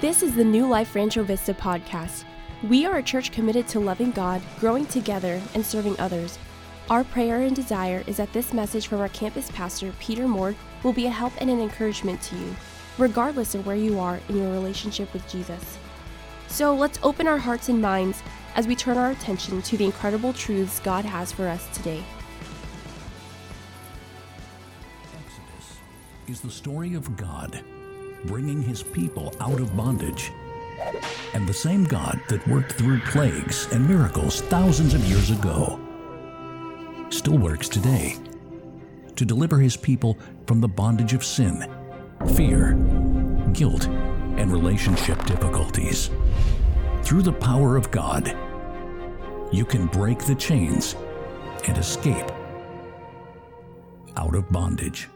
This is the New Life Rancho Vista podcast. We are a church committed to loving God, growing together, and serving others. Our prayer and desire is that this message from our campus pastor, Peter Moore, will be a help and an encouragement to you, regardless of where you are in your relationship with Jesus. So let's open our hearts and minds as we turn our attention to the incredible truths God has for us today. Exodus is the story of God bringing his people out of bondage. And the same God that worked through plagues and miracles thousands of years ago still works today to deliver his people from the bondage of sin, fear, guilt, and relationship difficulties. Through the power of God, you can break the chains and escape out of bondage.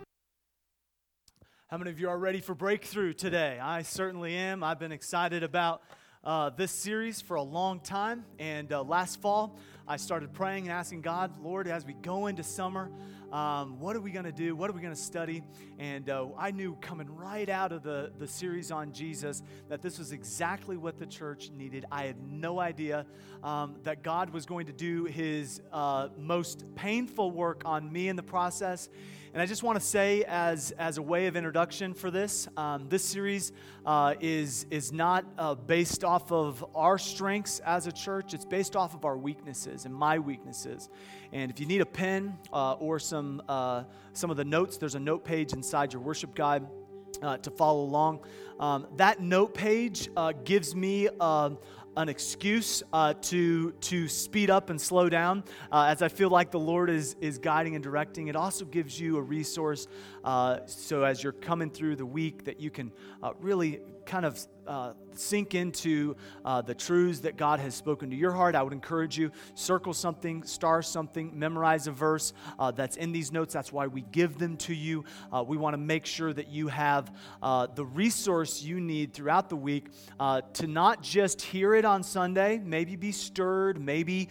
How many of you are ready for breakthrough today? I certainly am. I've been excited about this series for a long time. And last fall, I started praying and asking God, Lord, as we go into summer, what are we going to do? What are we going to study? And I knew coming right out of the series on Jesus that this was exactly what the church needed. I had no idea that God was going to do his most painful work on me in the process. And I just want to say, as a way of introduction for this series is not based off of our strengths as a church. It's based off of our weaknesses and my weaknesses. And if you need a pen or some of the notes, there's a note page inside your worship guide to follow along. That note page gives me an excuse to speed up and slow down as I feel like the Lord is guiding and directing. It also gives you a resource so as you're coming through the week that you can really kind of sink into the truths that God has spoken to your heart. I would encourage you, circle something, star something, memorize a verse that's in these notes. That's why we give them to you. We want to make sure that you have the resource you need throughout the week to not just hear it on Sunday, maybe be stirred, maybe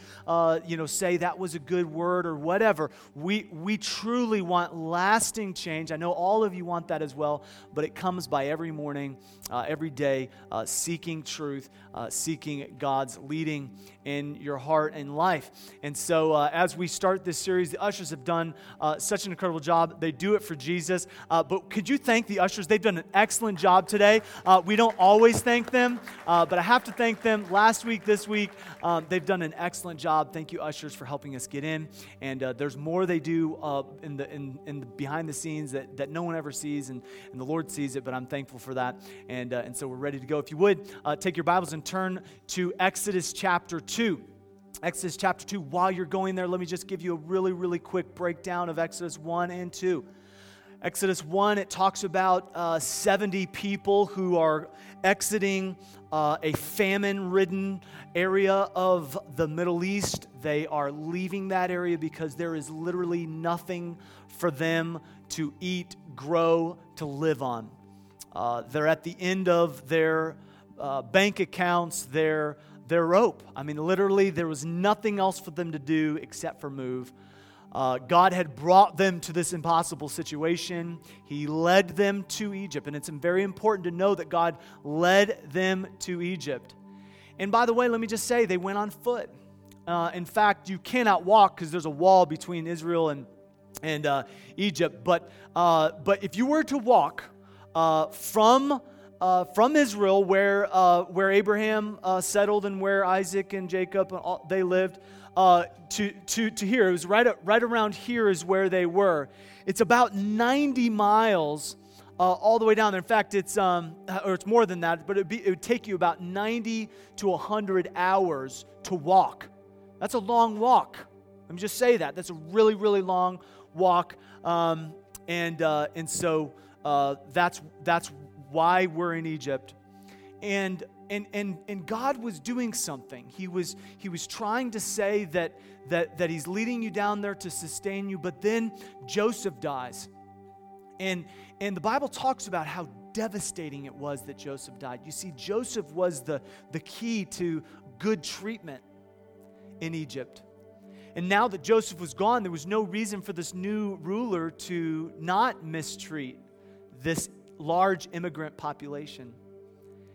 say that was a good word or whatever. We truly want lasting change. I know all of you want that as well, but it comes by every morning, every day, seeking truth, seeking God's leading in your heart and life. And so as we start this series, the ushers have done such an incredible job. They do it for Jesus. But could you thank the ushers? They've done an excellent job today. We don't always thank them, but I have to thank them. Last week, this week, they've done an excellent job. Thank you, ushers, for helping us get in. And there's more they do in the behind the scenes that no one ever sees, and the Lord sees it, but I'm thankful for that. And so we're ready to go. If you would, take your Bibles and turn to Exodus chapter 2. Exodus chapter 2. While you're going there, let me just give you a really, really quick breakdown of Exodus 1 and 2. Exodus 1, it talks about 70 people who are exiting a famine-ridden area of the Middle East. They are leaving that area because there is literally nothing for them to eat, grow, to live on. They're at the end of their bank accounts, their rope. I mean, literally, there was nothing else for them to do except for move. God had brought them to this impossible situation. He led them to Egypt. And it's very important to know that God led them to Egypt. And by the way, let me just say, they went on foot. In fact, you cannot walk because there's a wall between Israel and Egypt. But if you were to walk from Israel, where Abraham settled and where Isaac and Jacob they lived, to here, it was right around here is where they were. It's about 90 miles all the way down there. In fact, it's more than that, but it would take you about 90 to 100 hours to walk. That's a long walk. Let me just say that. That's a really, really long walk, and so that's why we're in Egypt. And God was doing something. He was trying to say that he's leading you down there to sustain you, but then Joseph dies. And the Bible talks about how devastating it was that Joseph died. You see, Joseph was the key to good treatment in Egypt. And now that Joseph was gone, there was no reason for this new ruler to not mistreat this large immigrant population.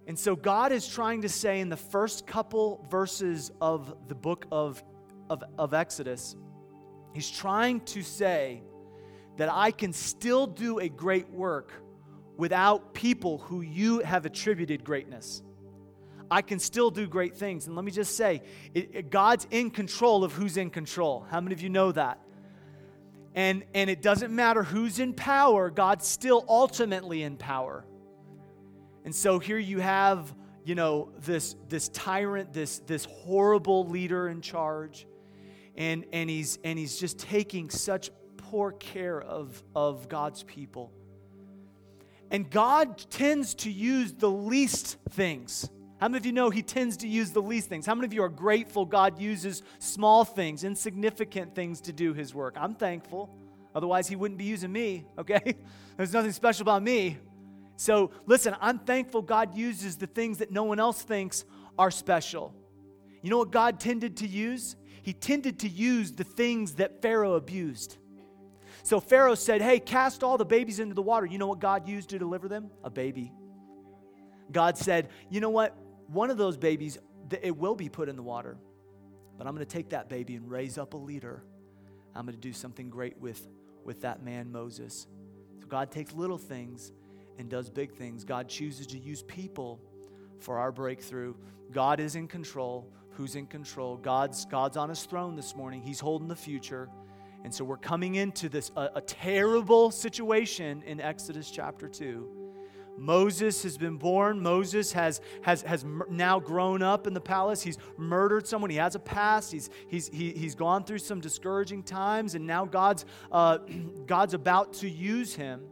And so God is trying to say in the first couple verses of the book of Exodus, He's trying to say that I can still do a great work without people who you have attributed greatness. I can still do great things. And let me just say, God's in control of who's in control. How many of you know that? And it doesn't matter who's in power, God's still ultimately in power. And so here you have, this tyrant, this horrible leader in charge, and he's just taking such poor care of God's people. And God tends to use the least things. How many of you know He tends to use the least things? How many of you are grateful God uses small things, insignificant things to do His work? I'm thankful. Otherwise, He wouldn't be using me, okay? There's nothing special about me. So listen, I'm thankful God uses the things that no one else thinks are special. You know what God tended to use? He tended to use the things that Pharaoh abused. So Pharaoh said, hey, cast all the babies into the water. You know what God used to deliver them? A baby. God said, you know what? One of those babies, it will be put in the water. But I'm going to take that baby and raise up a leader. I'm going to do something great with that man, Moses. So God takes little things and does big things. God chooses to use people for our breakthrough. God is in control. Who's in control? God's on His throne this morning. He's holding the future. And so we're coming into this a terrible situation in Exodus chapter 2. Moses has been born. Moses has now grown up in the palace. He's murdered someone. He has a past. He's gone through some discouraging times, and now God's about to use him.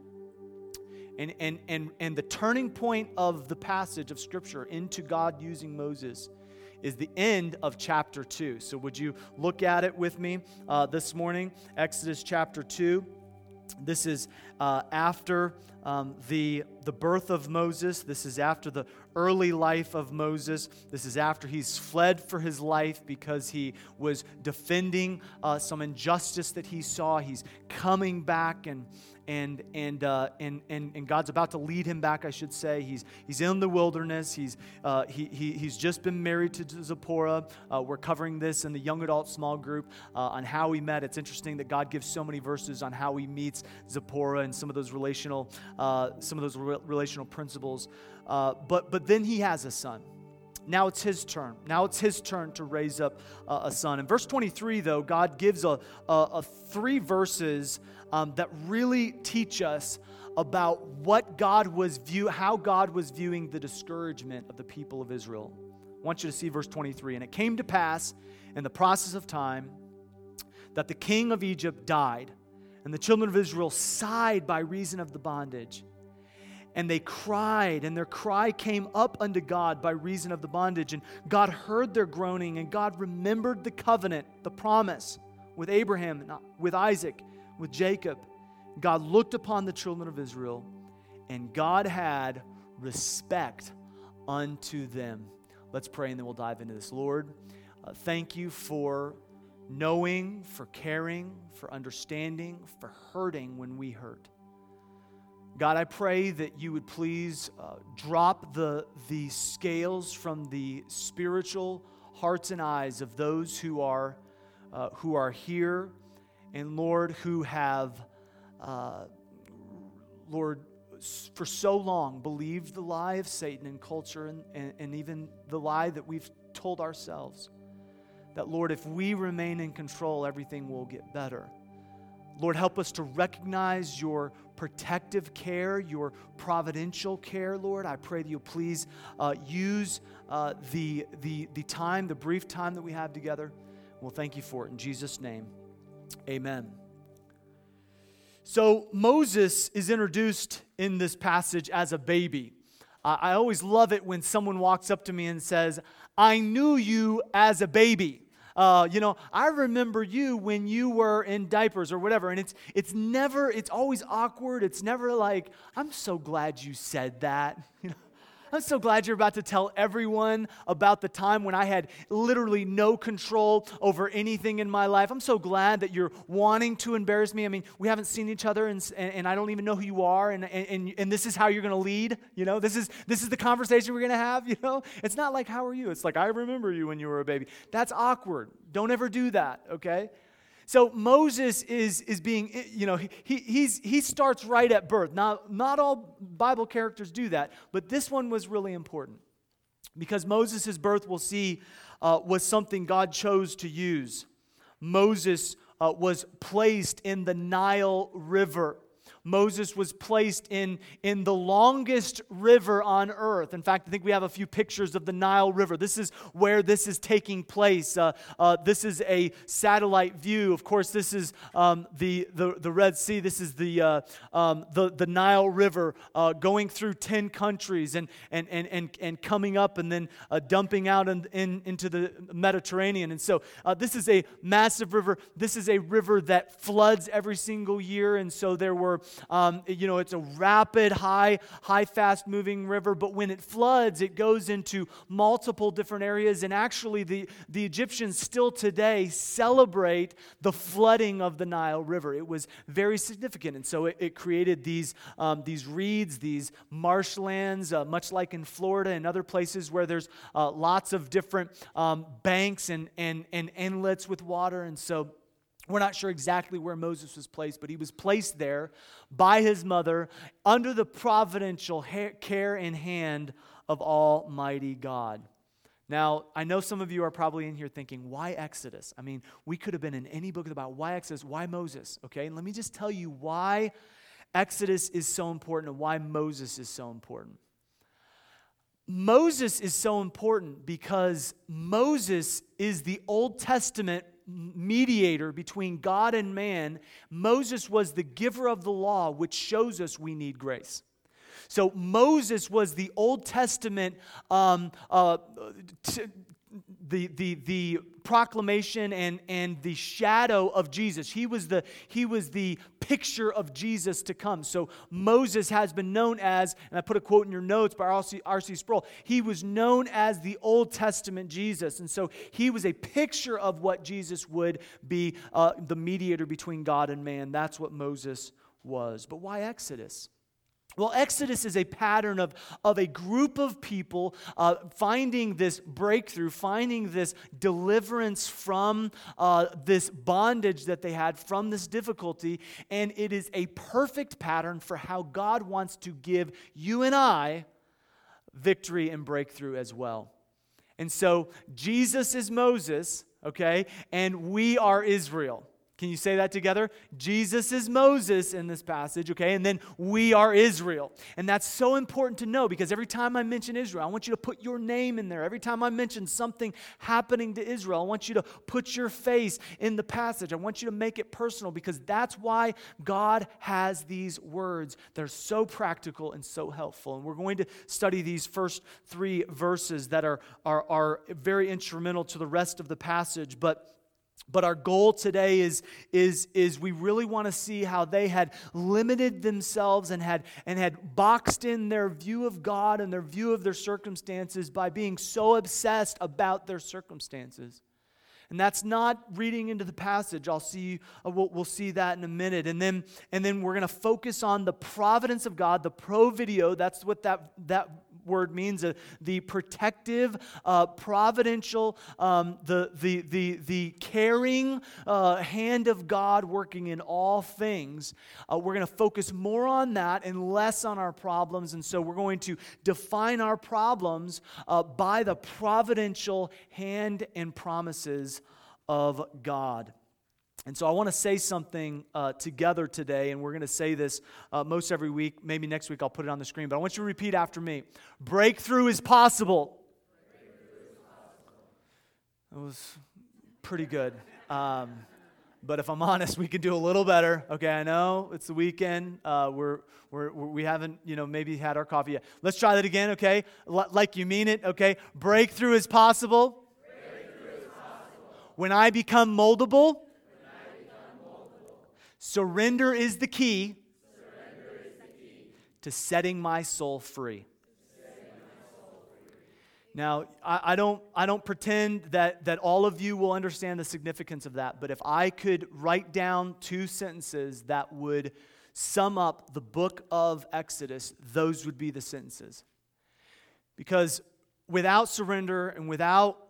And the turning point of the passage of Scripture into God using Moses is the end of chapter 2. So would you look at it with me this morning? Exodus chapter 2. This is after the birth of Moses. This is after the early life of Moses. This is after he's fled for his life because he was defending some injustice that he saw. He's coming back and God's about to lead him back, I should say. He's in the wilderness. He's just been married to Zipporah. We're covering this in the young adult small group on how he met. It's interesting that God gives so many verses on how he meets Zipporah and some of those relational principles. But then he has a son. Now it's his turn. Now it's his turn to raise up a son. In verse 23, though, God gives a 3 verses that really teach us about how God was viewing the discouragement of the people of Israel. I want you to see verse 23. And it came to pass in the process of time that the king of Egypt died, and the children of Israel sighed by reason of the bondage. And they cried, and their cry came up unto God by reason of the bondage. And God heard their groaning, and God remembered the covenant, the promise with Abraham, with Isaac, with Jacob. God looked upon the children of Israel, and God had respect unto them. Let's pray, and then we'll dive into this. Lord, thank you for knowing, for caring, for understanding, for hurting when we hurt. God, I pray that you would please drop the scales from the spiritual hearts and eyes of those who are here, and Lord, who have, Lord, for so long believed the lie of Satan and culture and even the lie that we've told ourselves. That, Lord, if we remain in control, everything will get better. Lord, help us to recognize your protective care, your providential care, Lord. I pray that you'll please use the brief time that we have together. We'll thank you for it in Jesus' name. Amen. So Moses is introduced in this passage as a baby. I always love it when someone walks up to me and says, I knew you as a baby. I remember you when you were in diapers or whatever. And it's always awkward. It's never like, I'm so glad you said that. I'm so glad you're about to tell everyone about the time when I had literally no control over anything in my life. I'm so glad that you're wanting to embarrass me. I mean, we haven't seen each other, and I don't even know who you are, and this is how you're going to lead. This is the conversation we're going to have. It's not like, how are you? It's like, I remember you when you were a baby. That's awkward. Don't ever do that, okay? So Moses is being, he starts right at birth. Now, not all Bible characters do that, but this one was really important because Moses' birth, we'll see, was something God chose to use. Moses was placed in the Nile River. Moses was placed in the longest river on earth. In fact, I think we have a few pictures of the Nile River. This is where this is taking place. This is a satellite view. Of course, this is the Red Sea. This is the Nile River going through 10 countries and coming up and then dumping out into the Mediterranean. And so this is a massive river. This is a river that floods every single year. And so there were it's a rapid, high, fast-moving river, but when it floods, it goes into multiple different areas, and actually the Egyptians still today celebrate the flooding of the Nile River. It was very significant, and so it created these reeds, these marshlands, much like in Florida and other places where there's lots of different banks and inlets with water, and so we're not sure exactly where Moses was placed, but he was placed there by his mother under the providential care and hand of Almighty God. Now, I know some of you are probably in here thinking, why Exodus? I mean, we could have been in any book about why Exodus, why Moses, okay? And let me just tell you why Exodus is so important and why Moses is so important. Moses is so important because Moses is the Old Testament mediator between God and man. Moses was the giver of the law, which shows us we need grace. So Moses was the Old Testament the proclamation and the shadow of Jesus. He was the picture of Jesus to come. So Moses has been known as, and I put a quote in your notes by R.C. Sproul, he was known as the Old Testament Jesus. And so he was a picture of what Jesus would be, the mediator between God and man. That's what Moses was. But why Exodus? Well, Exodus is a pattern of a group of people finding this breakthrough, finding this deliverance from this bondage that they had, from this difficulty, and it is a perfect pattern for how God wants to give you and I victory and breakthrough as well. And so Jesus is Moses, okay, and we are Israel. Can you say that together? Jesus is Moses in this passage, okay? And then we are Israel. And that's so important to know because every time I mention Israel, I want you to put your name in there. Every time I mention something happening to Israel, I want you to put your face in the passage. I want you to make it personal because that's why God has these words. They're so practical and so helpful. And we're going to study these first 3 verses that are very instrumental to the rest of the passage. But our goal today is we really want to see how they had limited themselves and had boxed in their view of God and their view of their circumstances by being so obsessed about their circumstances. And that's not reading into the passage. We'll see that in a minute. And then we're going to focus on the providence of God, the provideo. That's what that word means, the protective, providential, the caring hand of God working in all things. We're going to focus more on that and less on our problems. And so we're going to define our problems by the providential hand and promises of God. And so I want to say something together today, and we're going to say this most every week. Maybe next week I'll put it on the screen, but I want you to repeat after me. Breakthrough is possible. It was pretty good. But if I'm honest, we could do a little better. Okay, I know it's the weekend. We haven't, maybe had our coffee yet. Let's try that again, okay? Like you mean it, okay? Breakthrough is possible. Breakthrough is possible. When I become moldable. Surrender is the key to setting my soul free. Now, I don't pretend that all of you will understand the significance of that, but if I could write down 2 sentences that would sum up the book of Exodus, those would be the sentences. Because without surrender and without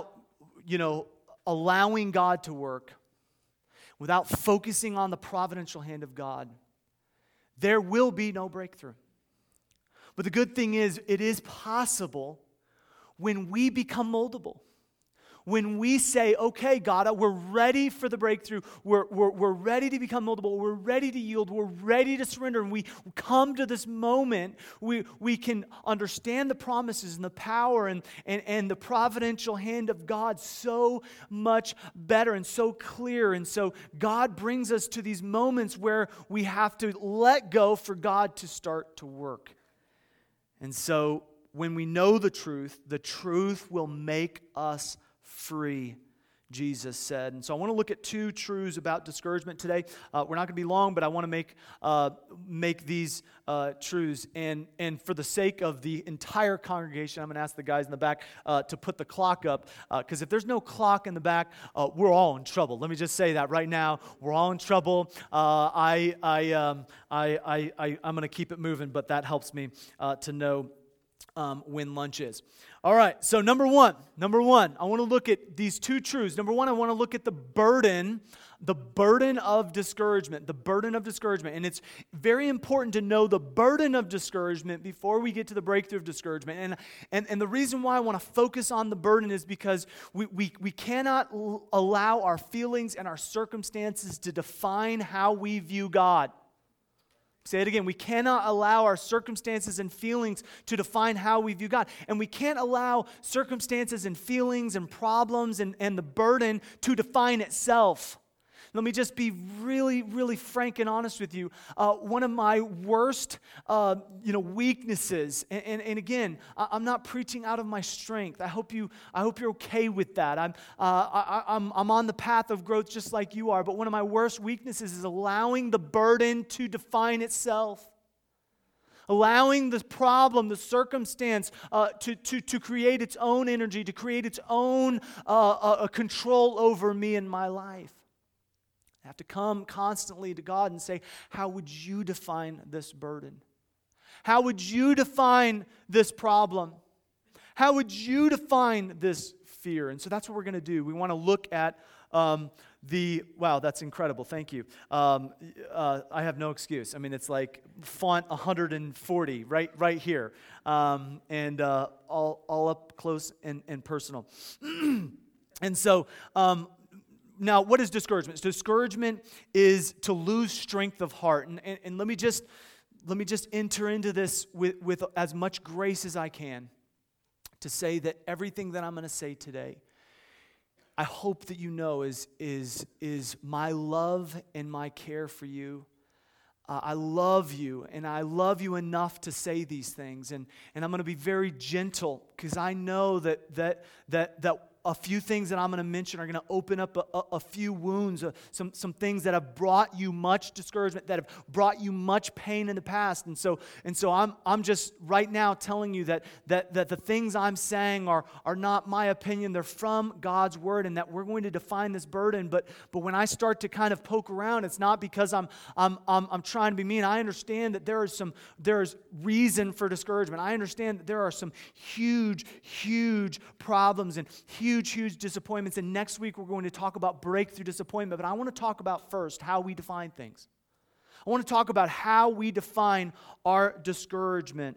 allowing God to work, without focusing on the providential hand of God, there will be no breakthrough. But the good thing is, it is possible when we become moldable. When we say, okay, God, we're ready for the breakthrough. We're ready to become moldable. We're ready to yield. We're ready to surrender. And we come to this moment, we can understand the promises and the power and the providential hand of God so much better and so clear. And so God brings us to these moments where we have to let go for God to start to work. And so when we know the truth will make us free, Jesus said. And so I want to look at 2 truths about discouragement today. We're not going to be long, but I want to make these truths. And for the sake of the entire congregation, I'm going to ask the guys in the back to put the clock up. Because if there's no clock in the back, we're all in trouble. Let me just say that right now. We're all in trouble. I'm going to keep it moving, but that helps me to know when lunch is. All right, so number one, I want to look at these 2 truths. Number one, I want to look at the burden of discouragement, And it's very important to know the burden of discouragement before we get to the breakthrough of discouragement. And the reason why I want to focus on the burden is because we cannot allow our feelings and our circumstances to define how we view God. Say it again. We cannot allow our circumstances and feelings to define how we view God. And we can't allow circumstances and feelings and problems and the burden to define itself. Let me just be really, really frank and honest with you. One of my worst, weaknesses, and again, I'm not preaching out of my strength. I hope you're okay with that. I'm on the path of growth just like you are. But one of my worst weaknesses is allowing the burden to define itself. Allowing the problem, the circumstance, to create its own energy, to create its own control over me and my life. I have to come constantly to God and say, how would you define this burden? How would you define this problem? How would you define this fear? And so that's what we're going to do. We want to look at wow, that's incredible. Thank you. I have no excuse. I mean, it's like font 140 right here. And all up close and personal. And so, now, what is discouragement? Discouragement is to lose strength of heart. And let me just enter into this with as much grace as I can to say that everything that I'm going to say today, I hope that you know is my love and my care for you. I love you, and I love you enough to say these things. And I'm going to be very gentle because I know that a few things that I'm going to mention are going to open up a few wounds, some things that have brought you much discouragement, that have brought you much pain in the past. And so I'm just right now telling you that the things I'm saying are not my opinion. They're from God's word, and that we're going to define this burden. But when I start to kind of poke around, it's not because I'm trying to be mean. I understand that there's reason for discouragement. I understand that there are some huge problems and huge disappointments. And next week we're going to talk about breakthrough disappointment. But I want to talk about first how we define things. I want to talk about how we define our discouragement.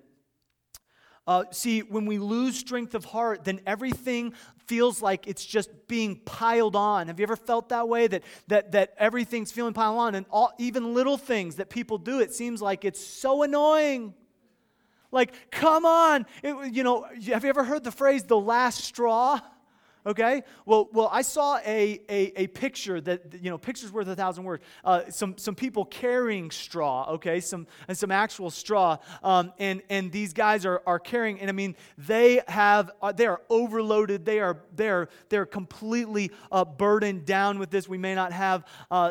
See, when we lose strength of heart, then everything feels like it's just being piled on. Have you ever felt that way? That everything's feeling piled on, and even little things that people do, it seems like it's so annoying. Like, come on. Have you ever heard the phrase, the last straw? Okay? Well, I saw a picture that, picture's worth 1,000 words. Some people carrying straw, okay? Some actual straw. And these guys are carrying, and I mean, they are overloaded. They're completely burdened down with this. We may not have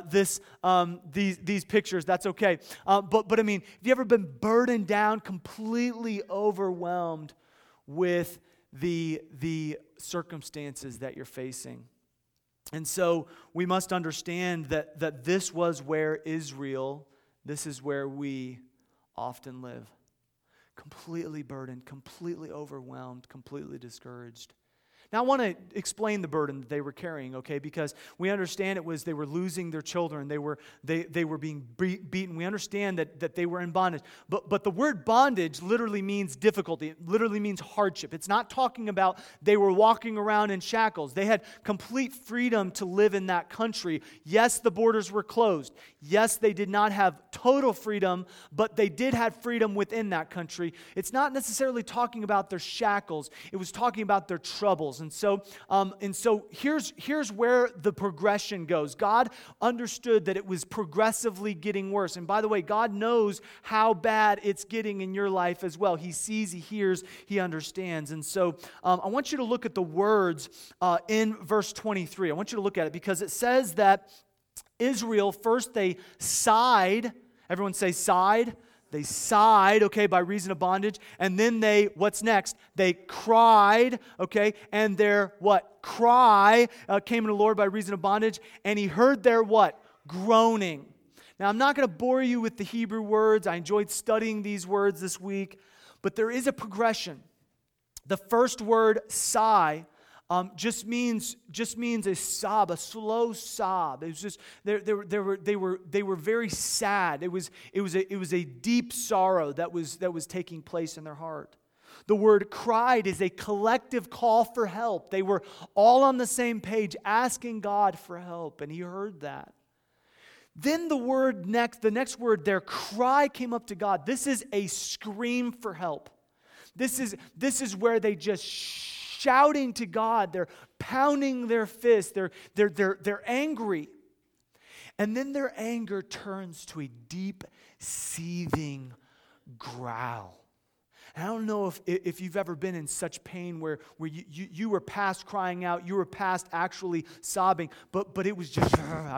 these pictures. That's okay. But I mean, have you ever been burdened down, completely overwhelmed with the circumstances that you're facing. And so we must understand that this was where Israel, this is where we often live. Completely burdened, completely overwhelmed, completely discouraged. Now I want to explain the burden that they were carrying, okay? Because we understand it was they were losing their children. They were being beaten. We understand that they were in bondage. But the word bondage literally means difficulty. It literally means hardship. It's not talking about they were walking around in shackles. They had complete freedom to live in that country. Yes, the borders were closed. Yes, they did not have total freedom, but they did have freedom within that country. It's not necessarily talking about their shackles. It was talking about their troubles. And so here's where the progression goes. God understood that it was progressively getting worse. And by the way, God knows how bad it's getting in your life as well. He sees, He hears, He understands. And so I want you to look at the words in verse 23. I want you to look at it because it says that Israel, first they sighed. Everyone say sighed. They sighed, okay, by reason of bondage. And then what's next? They cried, okay, and their what? Cry came to the Lord by reason of bondage. And He heard their what? Groaning. Now, I'm not going to bore you with the Hebrew words. I enjoyed studying these words this week. But there is a progression. The first word, sigh, just means a sob, a slow sob. It was just they were very sad. It was a deep sorrow that was taking place in their heart. The word cried is a collective call for help. They were all on the same page asking God for help, and He heard that. Then the next word, their cry came up to God. This is a scream for help. This is where they just shouting to God. They're pounding their fists. They're angry. And then their anger turns to a deep, seething growl. And I don't know if you've ever been in such pain where you were past crying out, you were past actually sobbing, but it was just,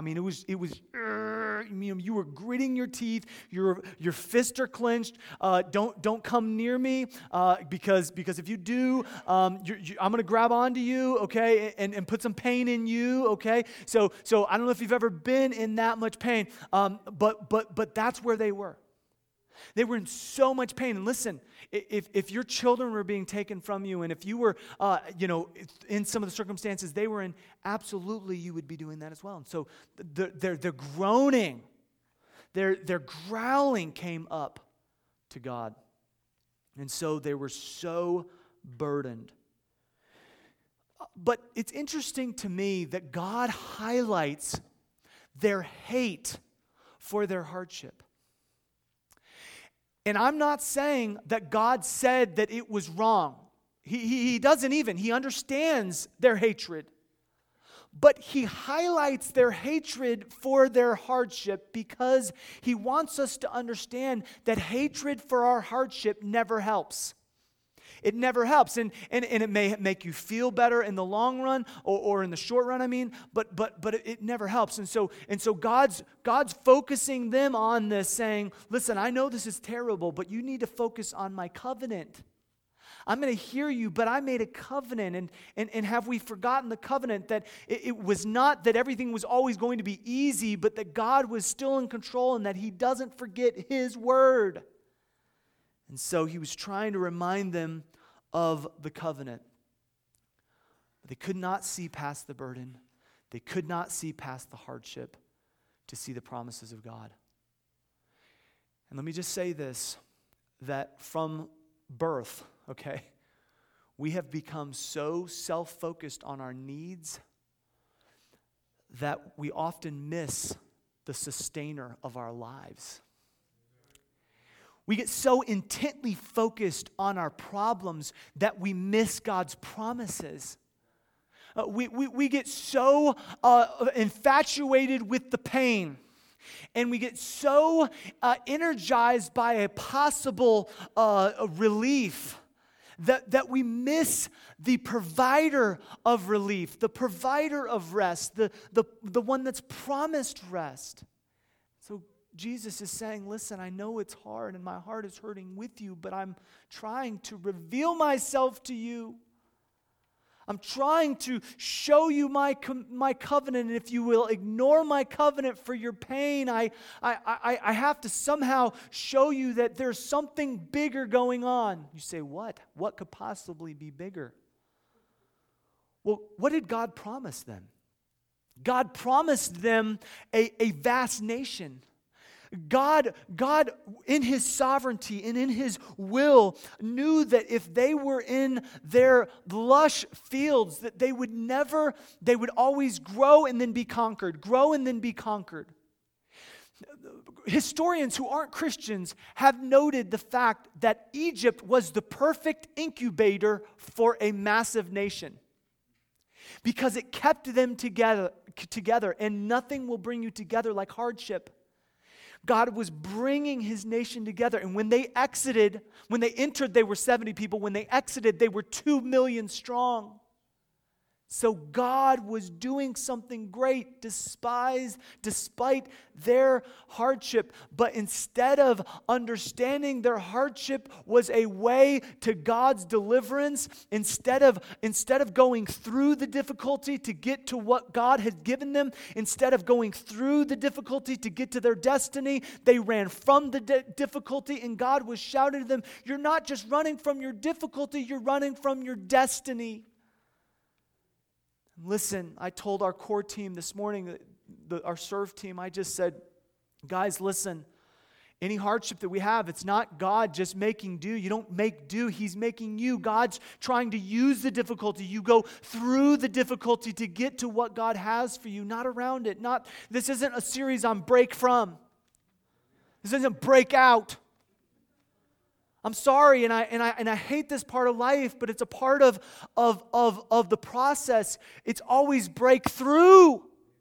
you were gritting your teeth, your fists are clenched. Don't come near me because if you do, I'm going to grab onto you, okay, and put some pain in you, okay. So I don't know if you've ever been in that much pain, but that's where they were. They were in so much pain. And listen, if your children were being taken from you, and if you were, in some of the circumstances they were in, absolutely you would be doing that as well. And so their groaning, their growling came up to God. And so they were so burdened. But it's interesting to me that God highlights their hate for their hardship. And I'm not saying that God said that it was wrong. He doesn't even. He understands their hatred. But He highlights their hatred for their hardship because He wants us to understand that hatred for our hardship never helps. It never helps. And it may make you feel better in the long run or in the short run, but it never helps. And so God's focusing them on this, saying, listen, I know this is terrible, but you need to focus on my covenant. I'm going to hear you, but I made a covenant. And have we forgotten the covenant that it was not that everything was always going to be easy, but that God was still in control and that He doesn't forget His word. And so He was trying to remind them of the covenant. But they could not see past the burden. They could not see past the hardship to see the promises of God. And let me just say this, that from birth, okay, we have become so self-focused on our needs that we often miss the sustainer of our lives. We get so intently focused on our problems that we miss God's promises. We get so infatuated with the pain, and we get so energized by a possible relief that we miss the provider of relief, the provider of rest, the one that's promised rest. So Jesus is saying, listen, I know it's hard and my heart is hurting with you, but I'm trying to reveal myself to you. I'm trying to show you my covenant, and if you will ignore my covenant for your pain, I have to somehow show you that there's something bigger going on. You say, what? What could possibly be bigger? Well, what did God promise them? God promised them a vast nation. God, in His sovereignty and in His will, knew that if they were in their lush fields, that they would always grow and then be conquered, grow and then be conquered. Historians who aren't Christians have noted the fact that Egypt was the perfect incubator for a massive nation, because it kept them together, and nothing will bring you together like hardship. God was bringing His nation together. And when they entered, they were 70 people. When they exited, they were 2 million strong. So God was doing something great despite their hardship. But instead of understanding their hardship was a way to God's deliverance, instead of going through the difficulty to get to what God had given them, instead of going through the difficulty to get to their destiny, they ran from the difficulty, and God was shouting to them, "You're not just running from your difficulty, you're running from your destiny." Listen, I told our core team this morning, our serve team, I just said, guys, listen, any hardship that we have, it's not God just making do. You don't make do. He's making you. God's trying to use the difficulty. You go through the difficulty to get to what God has for you, not around it. This isn't a series on break from. This isn't break out. I'm sorry, and I hate this part of life, but it's a part of the process. It's always breakthrough.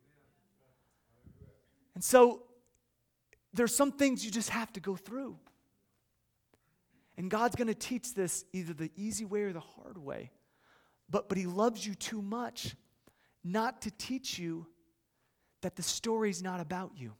And so there's some things you just have to go through. And God's going to teach this either the easy way or the hard way. But He loves you too much not to teach you that the story's not about you.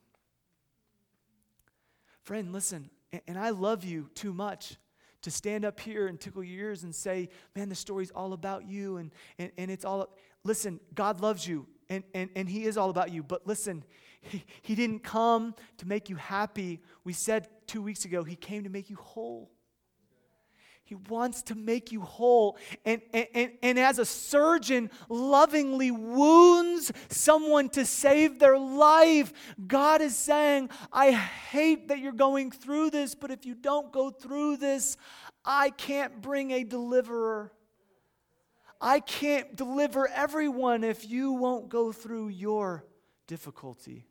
Friend, listen. And I love you too much to stand up here and tickle your ears and say, man, the story's all about you and it's all... Listen, God loves you and He is all about you. But listen, He didn't come to make you happy. We said 2 weeks ago, He came to make you whole. He wants to make you whole. And as a surgeon lovingly wounds someone to save their life, God is saying, I hate that you're going through this, but if you don't go through this, I can't bring a deliverer. I can't deliver everyone if you won't go through your difficulty.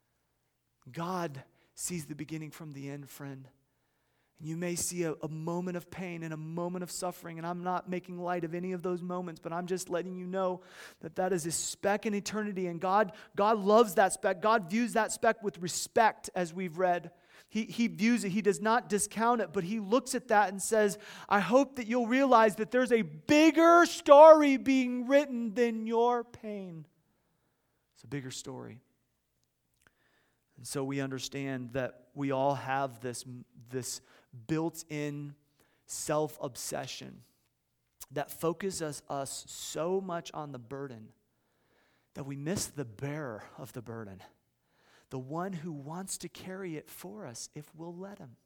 God sees the beginning from the end, friend. You may see a moment of pain and a moment of suffering, and I'm not making light of any of those moments, but I'm just letting you know that is a speck in eternity, and God loves that speck. God views that speck with respect, as we've read. He views it. He does not discount it, but He looks at that and says, I hope that you'll realize that there's a bigger story being written than your pain. It's a bigger story. And so we understand that we all have this built-in self-obsession that focuses us so much on the burden that we miss the bearer of the burden, the one who wants to carry it for us if we'll let Him.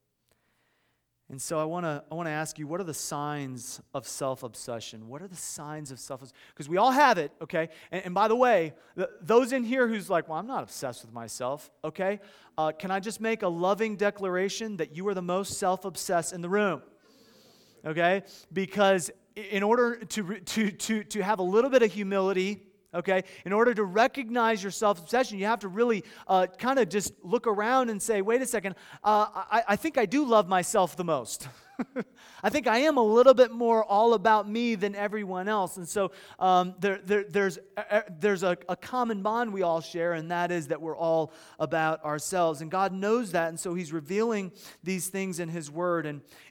And so I want to ask you, what are the signs of self-obsession? What are the signs of self-obsession? Because we all have it, okay? And by the way, those in here who's like, well, I'm not obsessed with myself, okay? Can I just make a loving declaration that you are the most self-obsessed in the room, okay? Because in order to have a little bit of humility, okay, in order to recognize your self-obsession, you have to really kind of just look around and say, wait a second, I think I do love myself the most. I think I am a little bit more all about me than everyone else. And so there's a common bond we all share, and that is that we're all about ourselves. And God knows that, and so He's revealing these things in His Word.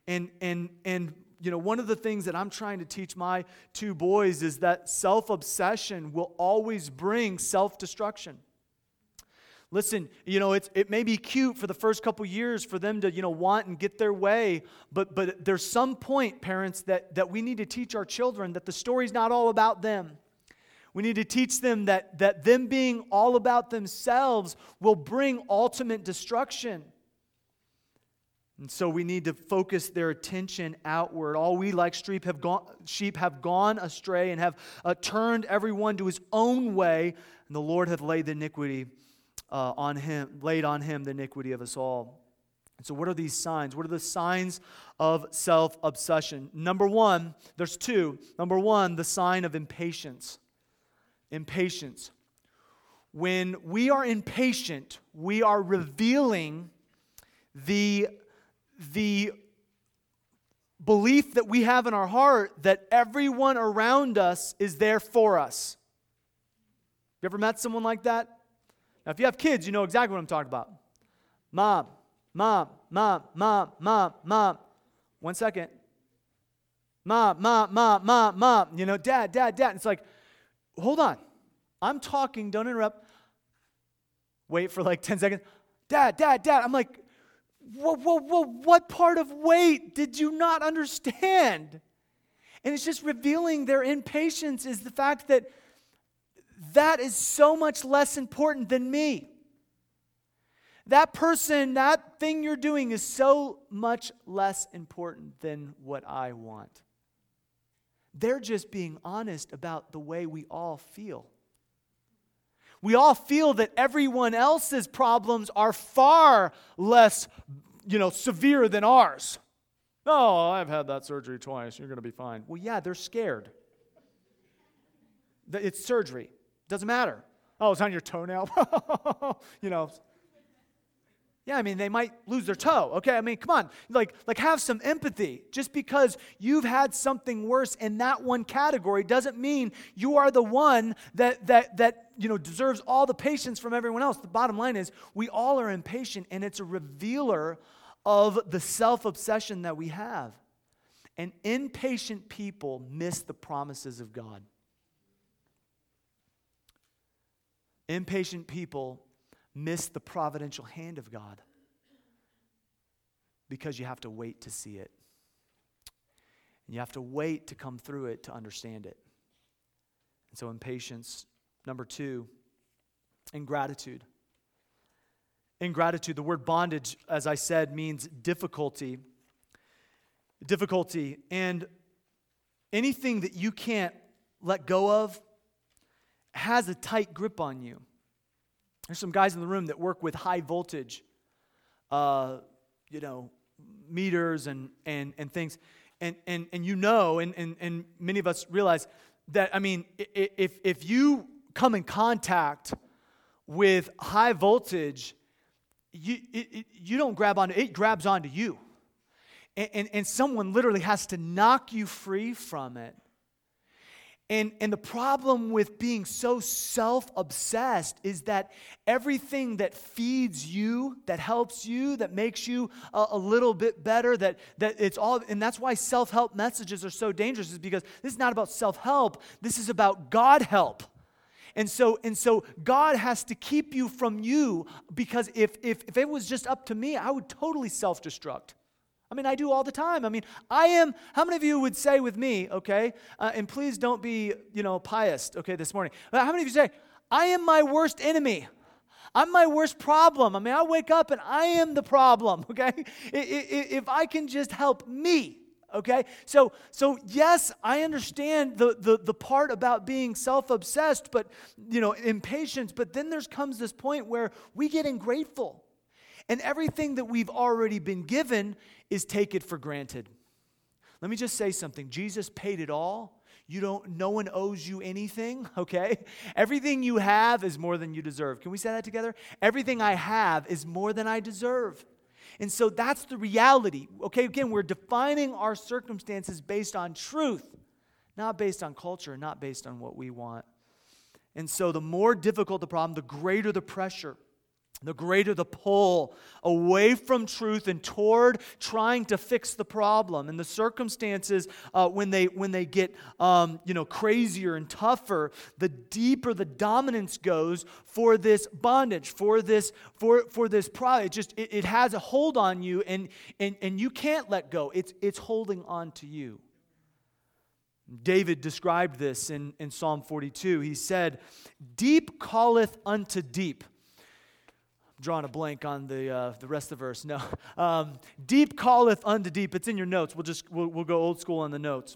And you know, one of the things that I'm trying to teach my 2 boys is that self-obsession will always bring self-destruction. Listen, it may be cute for the first couple years for them to, want and get their way, but there's some point, parents, that we need to teach our children that the story's not all about them. We need to teach them that them being all about themselves will bring ultimate destruction. And so we need to focus their attention outward. All we like sheep have gone astray and have turned everyone to his own way, and the Lord hath laid on him the iniquity of us all. And so what are these signs? What are the signs of self-obsession? Number one, there's two. Number one, the sign of impatience. Impatience. When we are impatient, we are revealing the belief that we have in our heart that everyone around us is there for us. You ever met someone like that? Now, if you have kids, you know exactly what I'm talking about. Mom, mom, mom, mom, mom, mom. 1 second. Mom, mom, mom, mom, mom. Dad, dad, dad. It's like, hold on. I'm talking. Don't interrupt. Wait for like 10 seconds. Dad, dad, dad. I'm like, whoa, whoa, whoa. What part of wait did you not understand? And it's just revealing their impatience is the fact that is so much less important than me. That person, that thing you're doing is so much less important than what I want. They're just being honest about the way we all feel. We all feel that everyone else's problems are far less, severe than ours. Oh, I've had that surgery twice. You're going to be fine. Well, yeah, they're scared. It's surgery. Doesn't matter. Oh, it's on your toenail. Yeah, they might lose their toe. Okay, come on. Like have some empathy. Just because you've had something worse in that one category doesn't mean you are the one that deserves all the patience from everyone else. The bottom line is we all are impatient, and it's a revealer of the self-obsession that we have. And impatient people miss the promises of God. Impatient people miss the providential hand of God because you have to wait to see it. And you have to wait to come through it to understand it. And so impatience. Number two, ingratitude. Ingratitude, the word bondage, as I said, means difficulty. Difficulty. And anything that you can't let go of has a tight grip on you. There's some guys in the room that work with high voltage, meters and things, and many of us realize that. If you come in contact with high voltage, you don't grab onto it; it grabs onto you, and someone literally has to knock you free from it. And the problem with being so self-obsessed is that everything that feeds you, that helps you, that makes you a little bit better, that it's all, and that's why self-help messages are so dangerous, is because this is not about self-help, this is about God help. And so God has to keep you from you, because if it was just up to me, I would totally self-destruct. I do all the time. I am, how many of you would say with me, okay, and please don't be, pious, okay, this morning. But how many of you say, I am my worst enemy? I'm my worst problem. I wake up and I am the problem, okay? If I can just help me, okay? So yes, I understand the part about being self-obsessed, but, impatience, but then comes this point where we get ungrateful. And everything that we've already been given is take it for granted. Let me just say something. Jesus paid it all. No one owes you anything, okay? Everything you have is more than you deserve. Can we say that together? Everything I have is more than I deserve. And so that's the reality. Okay, again, we're defining our circumstances based on truth, not based on culture, not based on what we want. And so the more difficult the problem, the greater the pressure. the greater the pull away from truth and toward trying to fix the problem. And the circumstances, when they get crazier and tougher, the deeper the dominance goes for this bondage, for this pride. It has a hold on you, and you can't let go. It's holding on to you. David described this in Psalm 42. He said, "Deep calleth unto deep." Drawing a blank on the rest of the verse. No, deep calleth unto deep. It's in your notes. We'll go old school on the notes.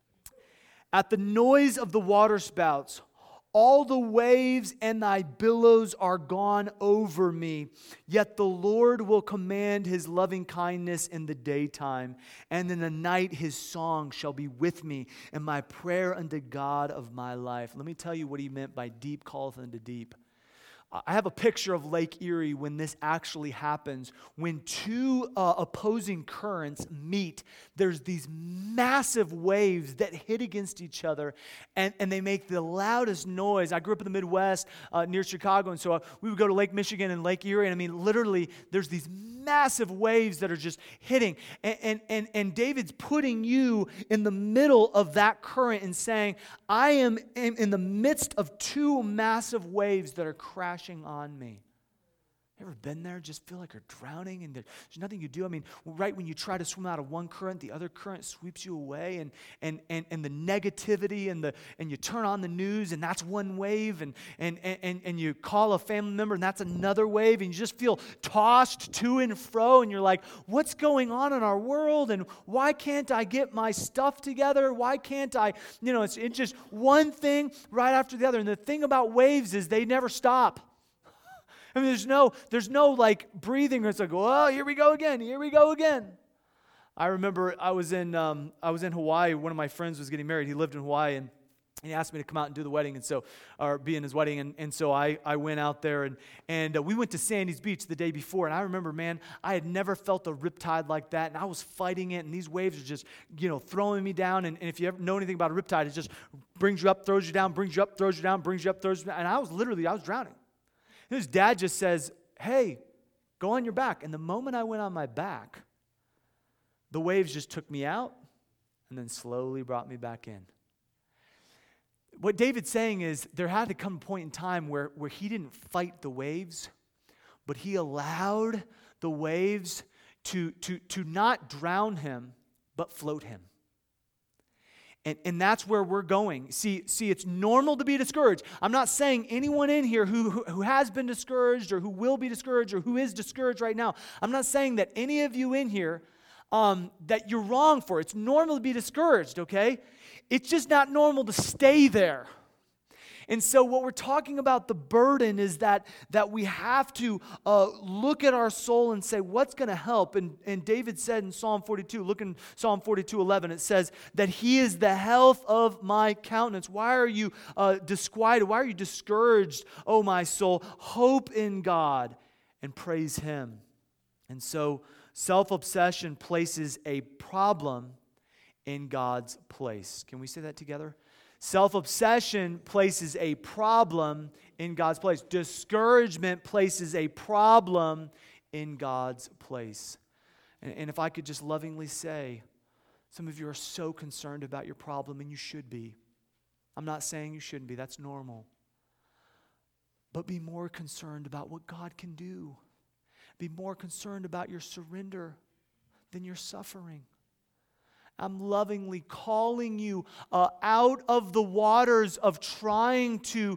At the noise of the waterspouts, all the waves and thy billows are gone over me. Yet the Lord will command his loving kindness in the daytime, and in the night his song shall be with me, and my prayer unto God of my life. Let me tell you what he meant by deep calleth unto deep. I have a picture of Lake Erie when this actually happens. When two opposing currents meet, there's these massive waves that hit against each other, and they make the loudest noise. I grew up in the Midwest near Chicago, and so we would go to Lake Michigan and Lake Erie, and I mean, literally, there's these massive waves that are just hitting. And David's putting you in the middle of that current and saying, I am in the midst of two massive waves that are crashing on me. You ever been there? Just feel like you're drowning and there's nothing you do. I mean, right when you try to swim out of one current, the other current sweeps you away, and the negativity and you turn on the news and that's one wave, and you call a family member and that's another wave, and you just feel tossed to and fro, and you're like, what's going on in our world, and why can't I get my stuff together? Why can't I, it's just one thing right after the other. And the thing about waves is they never stop. I mean, there's no like breathing. It's like, oh, here we go again. I remember I was in Hawaii. One of my friends was getting married. He lived in Hawaii, and he asked me to come out and do the wedding, or be in his wedding. And so I went out there, and we went to Sandy's Beach the day before. And I remember, man, I had never felt a riptide like that, and I was fighting it. And these waves are just, throwing me down. And if you ever know anything about a riptide, it just brings you up, throws you down, brings you up, throws you down, brings you up, throws you down. And I was drowning. His dad just says, hey, go on your back. And the moment I went on my back, the waves just took me out and then slowly brought me back in. What David's saying is there had to come a point in time where he didn't fight the waves, but he allowed the waves to not drown him, but float him. And that's where we're going. See, it's normal to be discouraged. I'm not saying anyone in here who has been discouraged or who will be discouraged or who is discouraged right now, I'm not saying that any of you in here that you're wrong for. It's normal to be discouraged, okay? It's just not normal to stay there. And so what we're talking about, the burden, is that we have to look at our soul and say, what's going to help? And David said in Psalm 42, look in Psalm 42:11, it says that he is the health of my countenance. Why are you disquieted? Why are you discouraged, O my soul? Hope in God and praise him. And so self-obsession places a problem in God's place. Can we say that together? Self-obsession places a problem in God's place. Discouragement places a problem in God's place. And if I could just lovingly say, some of you are so concerned about your problem, and you should be. I'm not saying you shouldn't be. That's normal. But be more concerned about what God can do. Be more concerned about your surrender than your suffering. I'm lovingly calling you out of the waters of trying to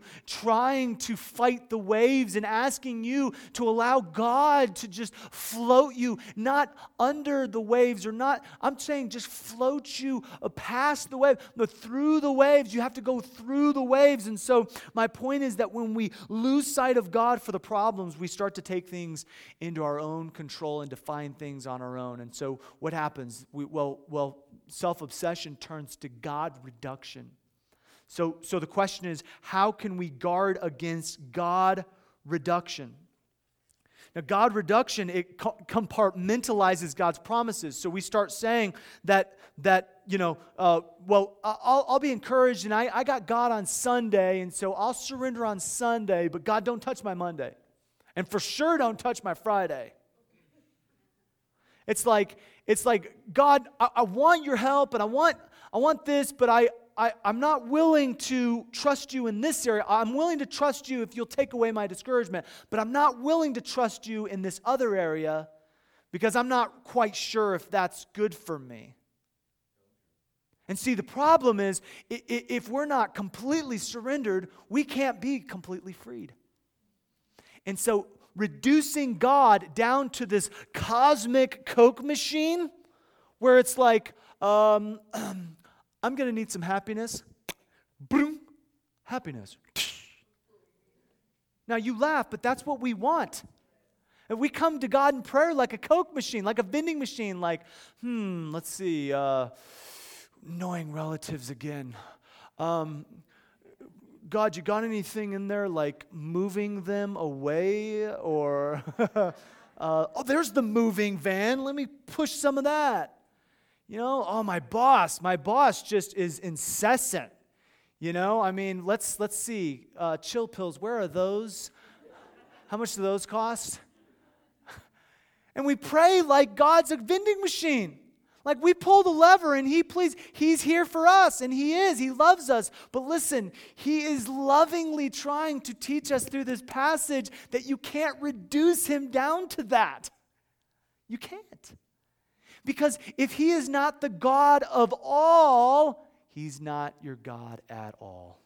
fight the waves, and asking you to allow God to just float you, not under the waves, or not, I'm saying just float you past the wave, but through the waves. You have to go through the waves. And so my point is that when we lose sight of God for the problems, we start to take things into our own control and define things on our own. And so what happens? Self-obsession turns to God reduction. So the question is, how can we guard against God reduction? Now, God reduction, it compartmentalizes God's promises. So we start saying that I'll be encouraged, and I got God on Sunday, and so I'll surrender on Sunday, but God, don't touch my Monday. And for sure don't touch my Friday. It's like God, I want your help, and I want this, but I'm not willing to trust you in this area. I'm willing to trust you if you'll take away my discouragement, but I'm not willing to trust you in this other area because I'm not quite sure if that's good for me. And see, the problem is, if we're not completely surrendered, we can't be completely freed. And so, reducing God down to this cosmic Coke machine, where it's like, I'm going to need some happiness. Boom, happiness. Now, you laugh, but that's what we want. And we come to God in prayer like a Coke machine, like a vending machine, like, let's see, annoying relatives again. God, you got anything in there like moving them away? Or, there's the moving van. Let me push some of that. My boss just is incessant. I mean, let's see. Chill pills, where are those? How much do those cost? And we pray like God's a vending machine. Like we pull the lever and He's here for us, and He is. He loves us. But listen, He is lovingly trying to teach us through this passage that you can't reduce Him down to that. You can't. Because if He is not the God of all, He's not your God at all.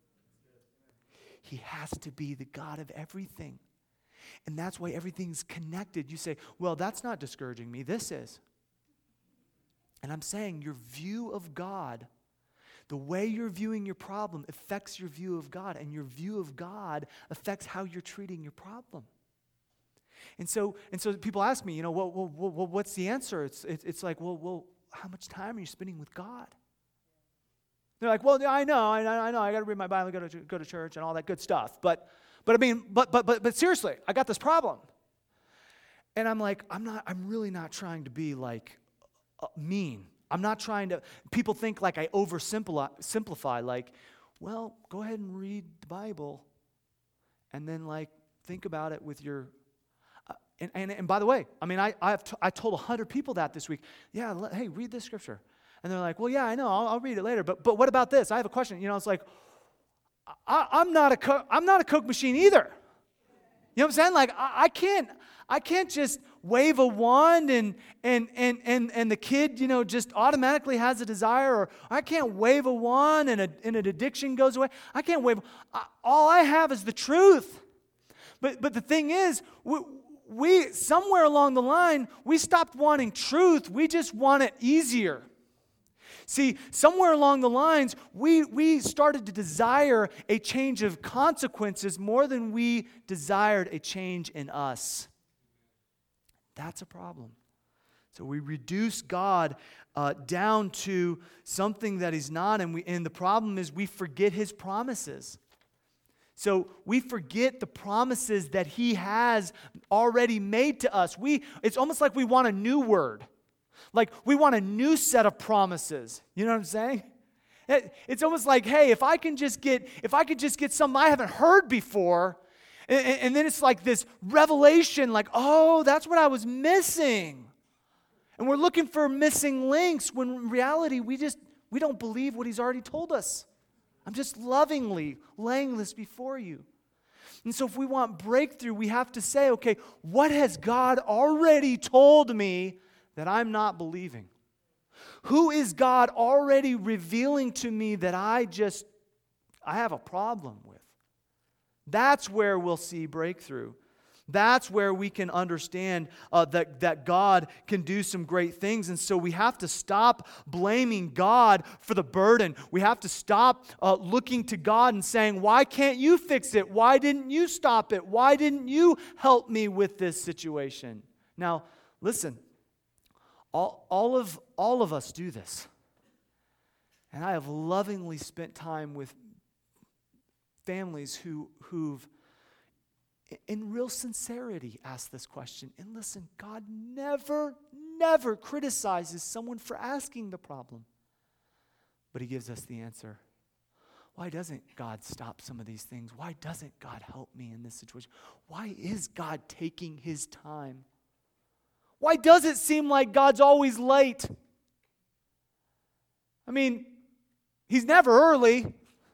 He has to be the God of everything. And that's why everything's connected. You say, well, that's not discouraging me. This is. And I'm saying your view of God, the way you're viewing your problem affects your view of God, and your view of God affects how you're treating your problem. And so people ask me, what's the answer? It's like, well, how much time are you spending with God? They're like, well, I know, I got to read my Bible, go to church, and all that good stuff. But seriously, I got this problem, and I'm like, I'm really not trying to be like mean. I'm not trying to. People think like I oversimplify. Like, well, go ahead and read the Bible, and then like think about it with your. And by the way, I mean I told 100 people that this week. Yeah, hey, read this scripture, and they're like, well, yeah, I know, I'll read it later. But what about this? I have a question. It's like I'm not a Coke machine either. You know what I'm saying? Like I can't just wave a wand and the kid, just automatically has a desire, or I can't wave a wand and an addiction goes away. I can't wave. All I have is the truth. But the thing is, we somewhere along the line, we stopped wanting truth. We just want it easier. See, somewhere along the lines, we started to desire a change of consequences more than we desired a change in us. That's a problem. So we reduce God down to something that He's not, and the problem is we forget His promises. So we forget the promises that He has already made to us. It's almost like we want a new word. Like we want a new set of promises. You know what I'm saying? It's almost like, hey, if I could just get something I haven't heard before, and then it's like this revelation, like, oh, that's what I was missing. And we're looking for missing links when in reality we don't believe what He's already told us. I'm just lovingly laying this before you. And so if we want breakthrough, we have to say, okay, what has God already told me that I'm not believing? Who is God already revealing to me that I have a problem with? That's where we'll see breakthrough. That's where we can understand that God can do some great things. And so we have to stop blaming God for the burden. We have to stop looking to God and saying, why can't you fix it? Why didn't you stop it? Why didn't you help me with this situation? Now, listen, all of us do this. And I have lovingly spent time with families who've in real sincerity asked this question. And listen, God never criticizes someone for asking the problem. But He gives us the answer. why doesn't God stop some of these things? Why doesn't God help me in this situation? Why is God taking his time? Why does it seem like God's always late? I mean, he's never early.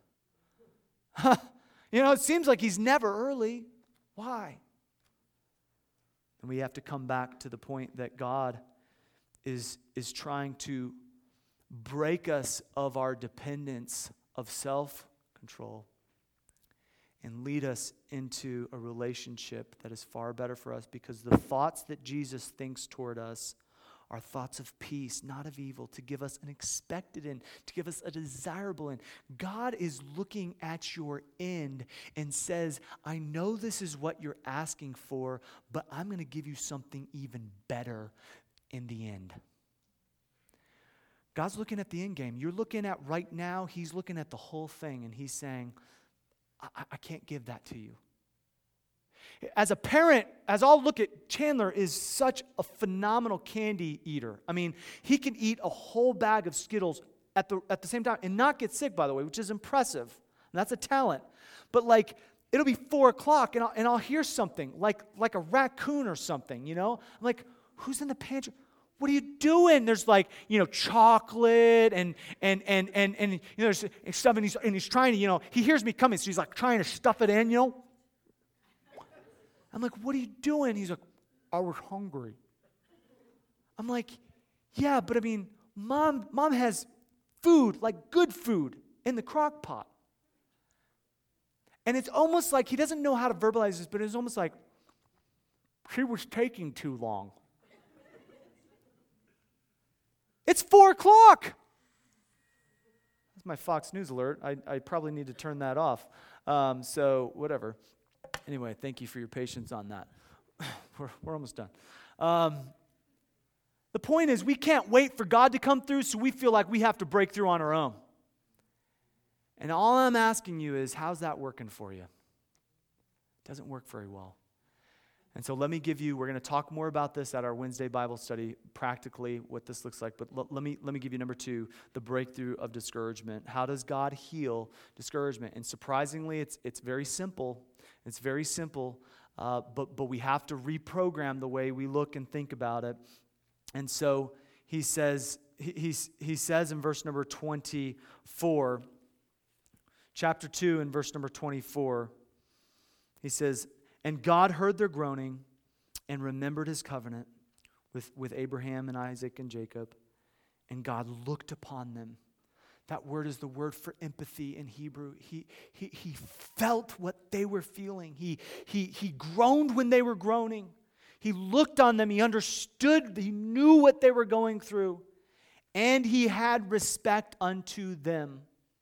It seems like he's never early. Why? And we have to come back to the point that God is trying to break us of our dependence of self-control and lead us into a relationship that is far better for us, because the thoughts that Jesus thinks toward us are thoughts of peace, not of evil, to give us an expected end, to give us a desirable end. God is looking at your end and says, I know this is what you're asking for, but I'm going to give you something even better in the end. God's looking at the end game. You're looking at right now, he's looking at the whole thing, and he's saying, I can't give that to you. As a parent, as I'll look at, Chandler is such a phenomenal candy eater. I mean, he can eat a whole bag of Skittles at the same time and not get sick, by the way, which is impressive. And that's a talent. But it'll be 4 o'clock and I'll hear something like a raccoon or something, I'm like, who's in the pantry? What are you doing? There's chocolate and there's stuff, and he's trying to, he hears me coming, so he's trying to stuff it in, I'm like, what are you doing? He's like, I was hungry. I'm like, yeah, but I mean, mom has food, good food, in the crock pot. And it's almost like he doesn't know how to verbalize this, but it's almost like she was taking too long. It's 4 o'clock. That's my Fox News alert. I probably need to turn that off. So whatever. Anyway, thank you for your patience on that. We're almost done. The point is, we can't wait for God to come through, so we feel like we have to break through on our own. And all I'm asking you is, how's that working for you? It doesn't work very well. And so we're going to talk more about this at our Wednesday Bible study, practically what this looks like. But let me give you number 2, the breakthrough of discouragement. How does God heal discouragement? And surprisingly, it's very simple. It's very simple, but we have to reprogram the way we look and think about it. And so he says in verse number 24, chapter 2 and verse number 24, he says, and God heard their groaning and remembered his covenant with Abraham and Isaac and Jacob, and God looked upon them. That word is the word for empathy in Hebrew. He felt what they were feeling. He groaned when they were groaning. He looked on them. He understood. He knew what they were going through. And he had respect unto them.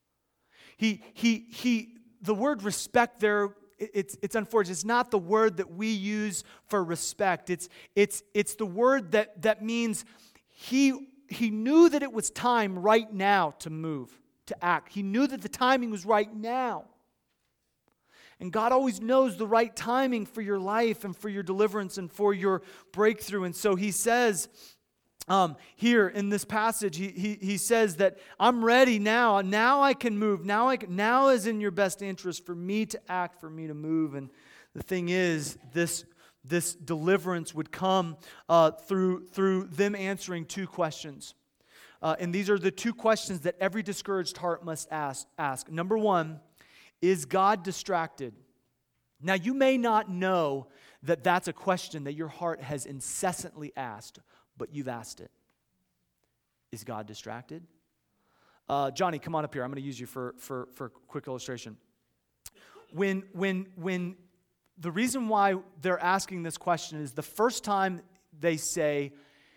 The word respect there, it's unfortunate. It's not the word that we use for respect. It's the word that means he knew that it was time right now to move, to act. He knew that the timing was right now. And God always knows the right timing for your life and for your deliverance and for your breakthrough. And so he says here in this passage, he says that I'm ready now. Now I can move. Now is in your best interest for me to act, for me to move. And the thing is, this deliverance would come through them answering 2 questions. And these are the 2 questions that every discouraged heart must ask. Number 1, is God distracted? Now, you may not know that that's a question that your heart has incessantly asked, but you've asked it. Is God distracted? Johnny, come on up here. I'm going to use you for a quick illustration. When the reason why they're asking this question is the first time they say,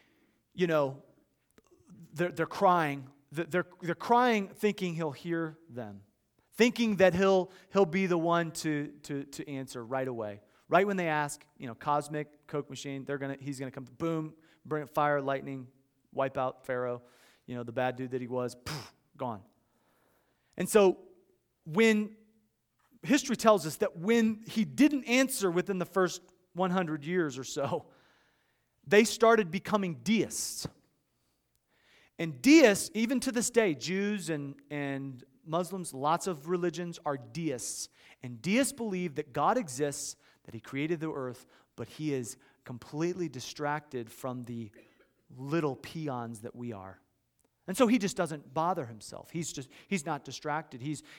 they're crying. They're crying thinking he'll hear them, thinking that he'll be the one to answer right away. Right when they ask, cosmic Coke machine, he's gonna come, boom, bring fire, lightning, wipe out Pharaoh, the bad dude that he was, poof, gone. And so when history tells us that when he didn't answer within the first 100 years or so, they started becoming deists. And deists, even to this day, Jews and Muslims, lots of religions are deists. And deists believe that God exists, that he created the earth, but he is completely distracted from the little peons that we are. And so he just doesn't bother himself. He's not distracted.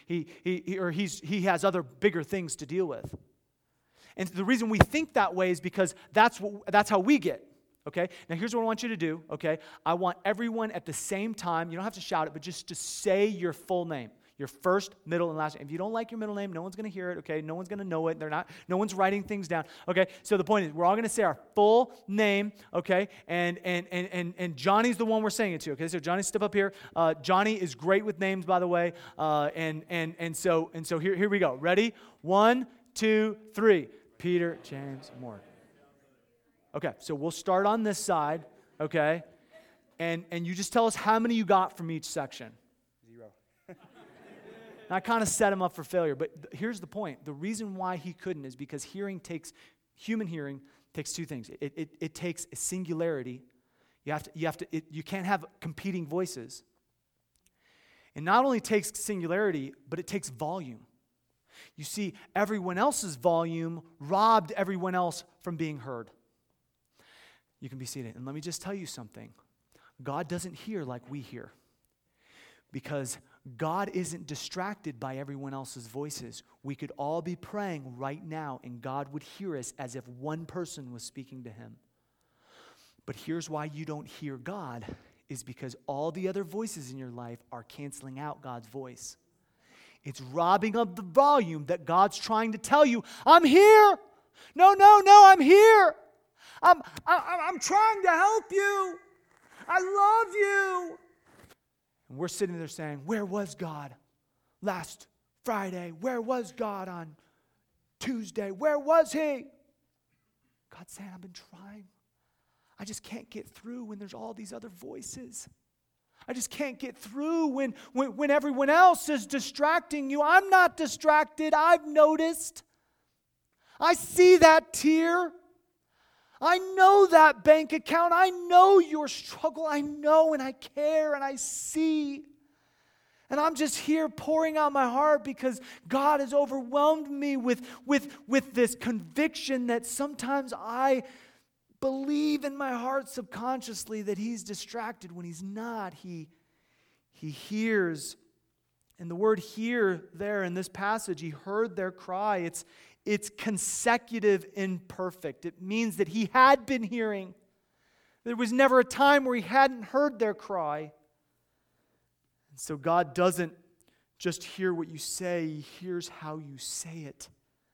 He has other bigger things to deal with. And the reason we think that way is because that's how we get. Okay? Now here's what I want you to do, okay? I want everyone at the same time, you don't have to shout it, but just to say your full name. Your first, middle, and last name. If you don't like your middle name, no one's going to hear it, okay? No one's going to know it. No one's writing things down, okay? So the point is, we're all going to say our full name, okay? And Johnny's the one we're saying it to, okay? So Johnny, step up here. Johnny is great with names, by the way. And so here we go. Ready? 1, 2, 3. Peter, James, Morgan. Okay, so we'll start on this side, okay? And you just tell us how many you got from each section. 0. I kind of set him up for failure, but here's the point. The reason why he couldn't is because human hearing takes two things. It takes a singularity. You can't have competing voices. It not only takes singularity, but it takes volume. You see, everyone else's volume robbed everyone else from being heard. You can be seated. And let me just tell you something. God doesn't hear like we hear. Because God isn't distracted by everyone else's voices. We could all be praying right now, and God would hear us as if one person was speaking to him. But here's why you don't hear God, is because all the other voices in your life are canceling out God's voice. It's robbing of the volume that God's trying to tell you, I'm here. No, I'm here. I'm trying to help you. I love you. And we're sitting there saying, where was God last Friday? Where was God on Tuesday? Where was he? God's saying, I've been trying. I just can't get through when there's all these other voices. I just can't get through when everyone else is distracting you. I'm not distracted. I've noticed. I see that tear. I know that bank account. I know your struggle. I know and I care and I see. And I'm just here pouring out my heart because God has overwhelmed me with this conviction that sometimes I believe in my heart subconsciously that he's distracted when he's not. He hears. And the word hear there in this passage, he heard their cry. It's consecutive imperfect. It means that he had been hearing. There was never a time where he hadn't heard their cry. And so God doesn't just hear what you say, he hears how you say it.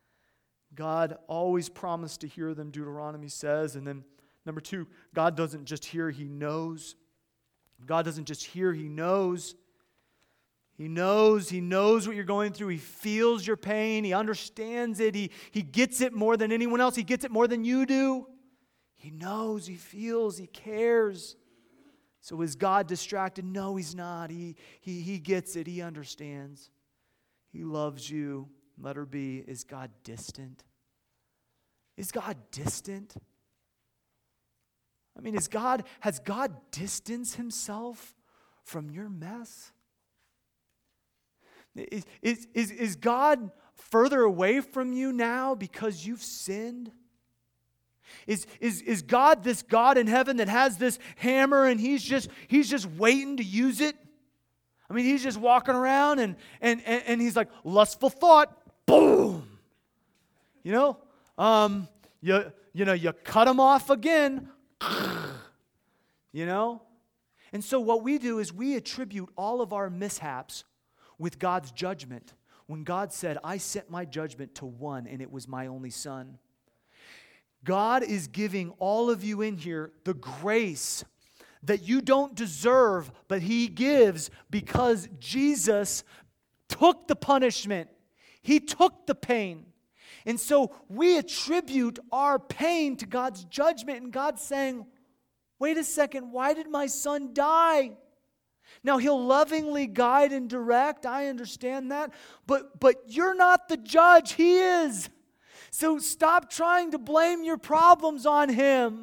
God always promised to hear them, Deuteronomy says. And then number 2, God doesn't just hear, he knows. God doesn't just hear, he knows. He knows what you're going through. He feels your pain. He understands it. He gets it more than anyone else. He gets it more than you do. He knows, he feels, he cares. So is God distracted? No, he's not. He gets it. He understands. He loves you. Letter B, is God distant? Is God distant? I mean, has God distanced himself from your mess? Is God further away from you now because you've sinned? Is God this God in heaven that has this hammer and he's just waiting to use it? I mean, he's just walking around and he's like, lustful thought, boom. You cut him off again. And so what we do is we attribute all of our mishaps with God's judgment. When God said, I sent my judgment to one, and it was my only son. God is giving all of you in here the grace that you don't deserve, but he gives because Jesus took the punishment. He took the pain. And so we attribute our pain to God's judgment, and God's saying, wait a second, why did my son die? Now, he'll lovingly guide and direct. I understand that. But you're not the judge. He is. So stop trying to blame your problems on him.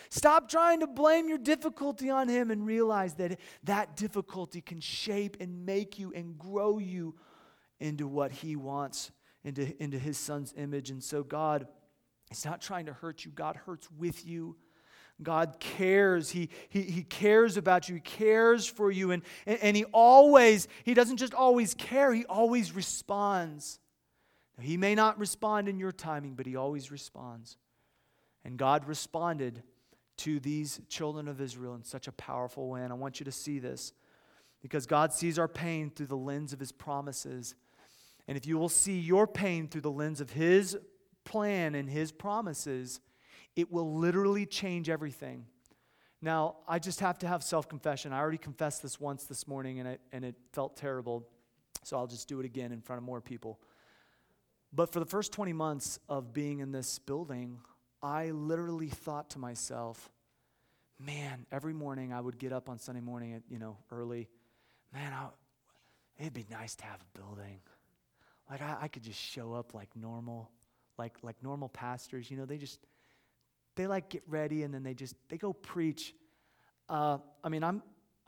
Stop trying to blame your difficulty on him and realize that that difficulty can shape and make you and grow you into what he wants, into his son's image. And so God is not trying to hurt you. God hurts with you. God cares. He cares about you. He cares for you. And he doesn't just always care, he always responds. Now, he may not respond in your timing, but he always responds. And God responded to these children of Israel in such a powerful way. And I want you to see this, because God sees our pain through the lens of his promises. And if you will see your pain through the lens of his plan and his promises, it will literally change everything. Now, I just have to have self-confession. I already confessed this once this morning, and it felt terrible, so I'll just do it again in front of more people. But for the first 20 months of being in this building, I literally thought to myself, man, every morning I would get up on Sunday morning at, early. Man, it'd be nice to have a building. Like I could just show up like normal, like normal pastors. They like get ready and then they go preach. When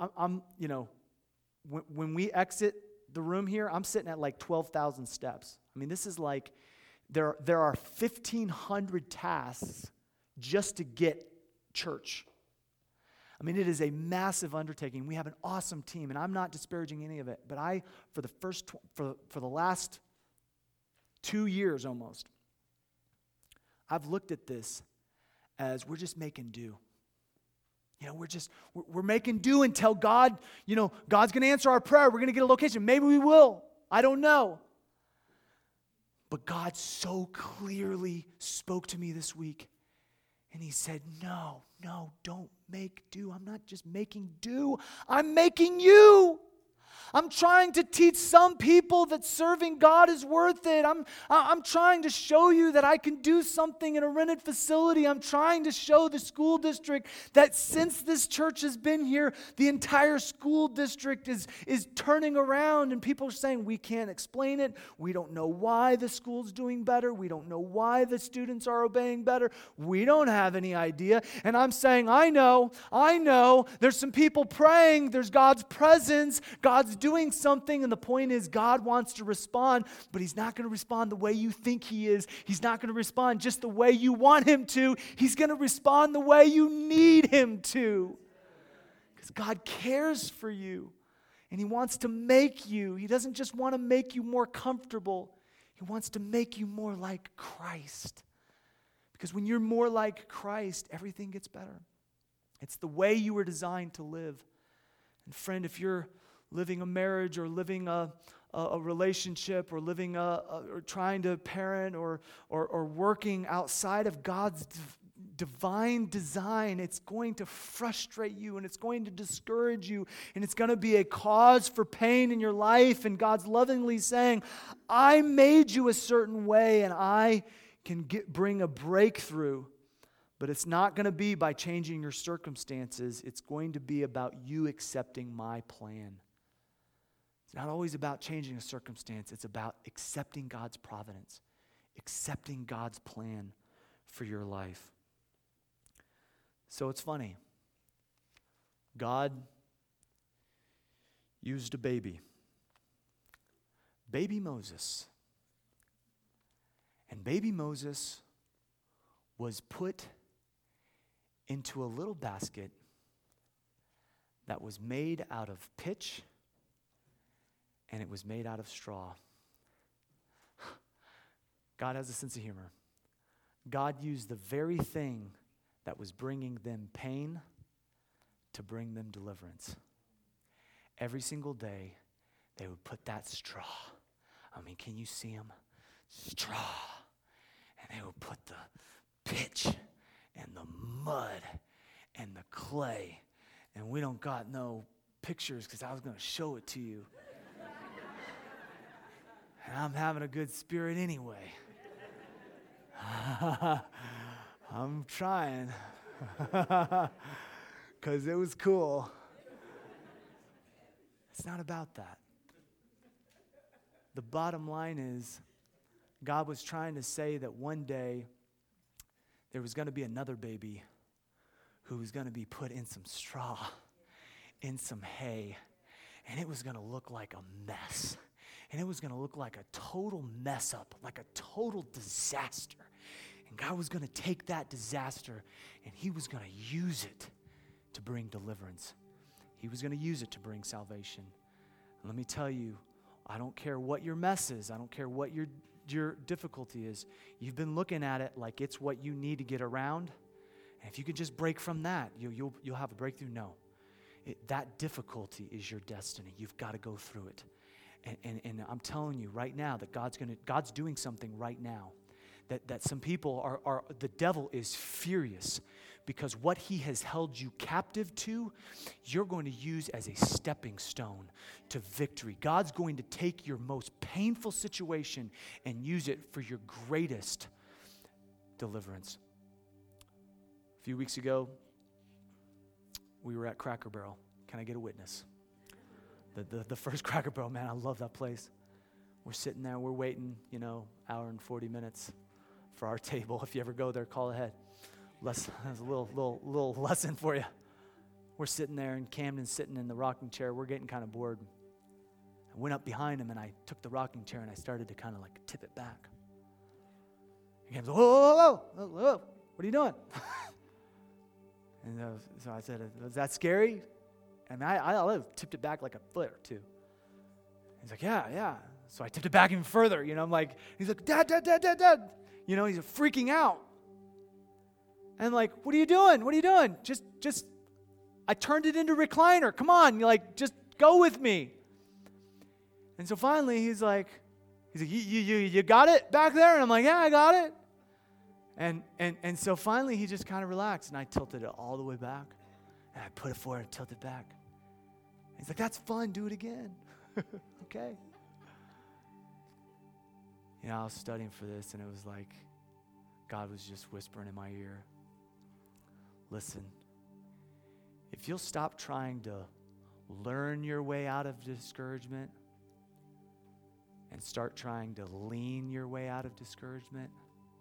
we exit the room here, I'm sitting at like 12,000 steps. I mean, this is like, there are 1,500 tasks just to get church. I mean, it is a massive undertaking. We have an awesome team, and I'm not disparaging any of it. But for the last 2 years almost, I've looked at this as we're just making do. We're making do until God, God's going to answer our prayer. We're going to get a location. Maybe we will. I don't know. But God so clearly spoke to me this week. And he said, no, don't make do. I'm not just making do. I'm making you. I'm trying to teach some people that serving God is worth it. I'm trying to show you that I can do something in a rented facility. I'm trying to show the school district that since this church has been here, the entire school district is turning around, and people are saying, we can't explain it. We don't know why the school's doing better. We don't know why the students are obeying better. We don't have any idea. And I'm saying, I know. There's some people praying. There's God's presence. God's doing something, and the point is God wants to respond, but he's not going to respond the way you think he is. He's not going to respond just the way you want him to. He's going to respond the way you need him to. Because God cares for you, and he wants to make you. He doesn't just want to make you more comfortable. He wants to make you more like Christ. Because when you're more like Christ, everything gets better. It's the way you were designed to live. And friend, if you're living a marriage or living a relationship or living or trying to parent or working outside of God's divine design, it's going to frustrate you and it's going to discourage you and it's going to be a cause for pain in your life. And God's lovingly saying, I made you a certain way and I can bring a breakthrough. But it's not going to be by changing your circumstances. It's going to be about you accepting my plan. It's not always about changing a circumstance. It's about accepting God's providence, accepting God's plan for your life. So it's funny. God used a baby Moses. And baby Moses was put into a little basket that was made out of pitch and it was made out of straw. God has a sense of humor. God used the very thing that was bringing them pain to bring them deliverance. Every single day, they would put that straw. I mean, can you see them? Straw. And they would put the pitch and the mud and the clay. And we don't got no pictures because I was going to show it to you. And I'm having a good spirit anyway. I'm trying because it was cool. It's not about that. The bottom line is God was trying to say that one day there was going to be another baby who was going to be put in some straw, in some hay, and it was going to look like a mess. And it was going to look like a total mess up, like a total disaster. And God was going to take that disaster and he was going to use it to bring deliverance. He was going to use it to bring salvation. And let me tell you, I don't care what your mess is. I don't care what your difficulty is. You've been looking at it like it's what you need to get around. And if you can just break from that, you'll have a breakthrough. No. That difficulty is your destiny. You've got to go through it. And I'm telling you right now that God's doing something right now. That some people are the devil is furious because what he has held you captive to, you're going to use as a stepping stone to victory. God's going to take your most painful situation and use it for your greatest deliverance. A few weeks ago, we were at Cracker Barrel. Can I get a witness? The first Cracker Barrel, man, I love that place. We're sitting there, we're waiting, hour and 40 minutes for our table. If you ever go there, call ahead. That's a little lesson for you. We're sitting there, and Camden's sitting in the rocking chair. We're getting kind of bored. I went up behind him, and I took the rocking chair, and I started to kind of like tip it back. And Camden's, whoa, what are you doing? And so I said, was that scary? And I tipped it back like a foot or two. He's like, yeah. So I tipped it back even further. I'm like, he's like, Dad. He's freaking out. And I'm like, what are you doing? Just, I turned it into recliner. Come on, just go with me. And so finally he's like, you got it back there? And I'm like, yeah, I got it. And so finally he just kind of relaxed, and I tilted it all the way back. And I put it forward and tilted back. He's like, that's fun, do it again. Okay. I was studying for this, and it was like God was just whispering in my ear, listen, if you'll stop trying to learn your way out of discouragement and start trying to lean your way out of discouragement,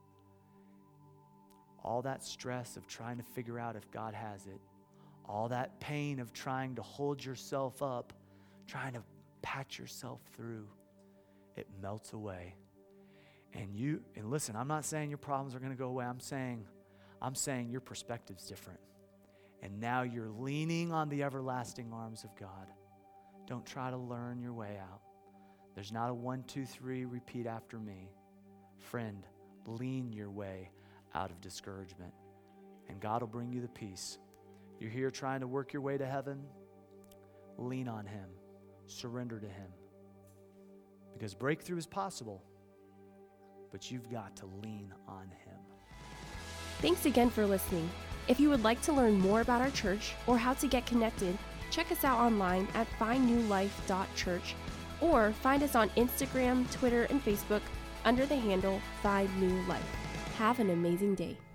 all that stress of trying to figure out if God has it, all that pain of trying to hold yourself up, trying to patch yourself through, it melts away. And listen, I'm not saying your problems are going to go away. I'm saying your perspective's different. And now you're leaning on the everlasting arms of God. Don't try to learn your way out. There's not a 1, 2, 3, repeat after me. Friend, lean your way out of discouragement, and God will bring you the peace. You're here trying to work your way to heaven, lean on Him. Surrender to Him. Because breakthrough is possible, but you've got to lean on Him. Thanks again for listening. If you would like to learn more about our church or how to get connected, check us out online at findnewlife.church or find us on Instagram, Twitter, and Facebook under the handle Find New Life. Have an amazing day.